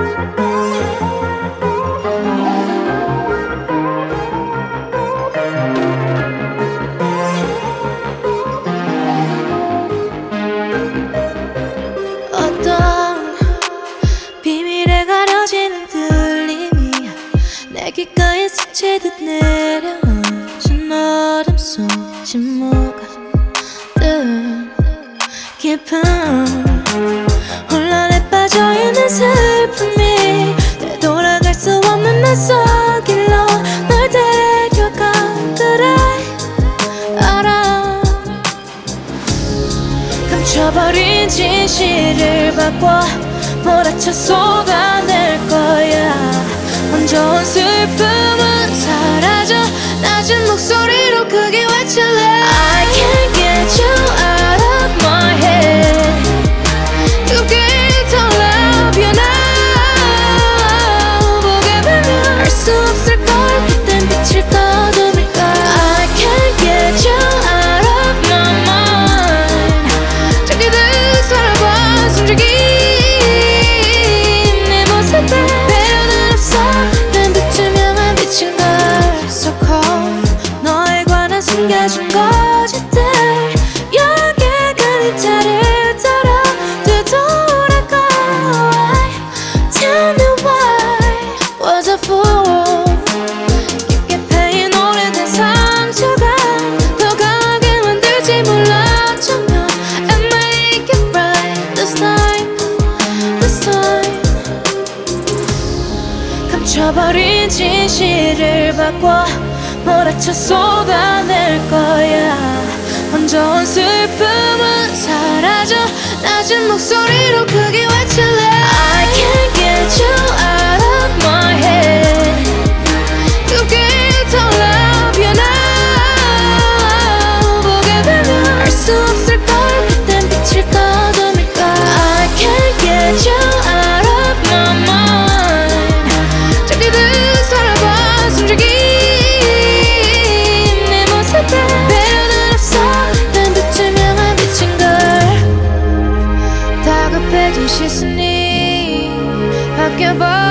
내 귓가에 스치듯 내려오는 어둠 속 침묵들 깊은 혼란에 빠져있는 슬픔이 되돌아갈 수 없는 낯선 길로 널 데려가더래. 알아, 감춰버린 진실을 바꿔 몰아쳐 쏟아낼 거야. 먼저 온 슬픔은 사라져 낮은 목소리로 크게 외칠래. I can't get you out of my head. To get to love you now. 보게 되면 알 수 없을걸. 그땐 빛을 꺼둠일까. I can't get you out of my mind. 저기들 살아봐 숨죽인 내 모습에 숨겨진 거짓들 여기에 그림자를 따라 되돌아가. Tell me why was I fool. 깊게 패인 오래된 상처가 더 강하게 만들지 몰랐다면 And make it right this time, this time. 감춰버린 진실을 바꿔 몰아쳐 쏟아낼 거야. 먼저 온 슬픔은 사라져 낮은 목소리로 크게 외칠래. I can't get you out of my head. To get to love you now. 보게 되면 알 수 없을걸. 그땐 빛을 꺼둠일까. I can't get you out of my mind. 저기들 살아봐 숨죽인 배려는 없어. 난 불투명한 빛인 걸. 다급해진 시선이 바뀌어버려.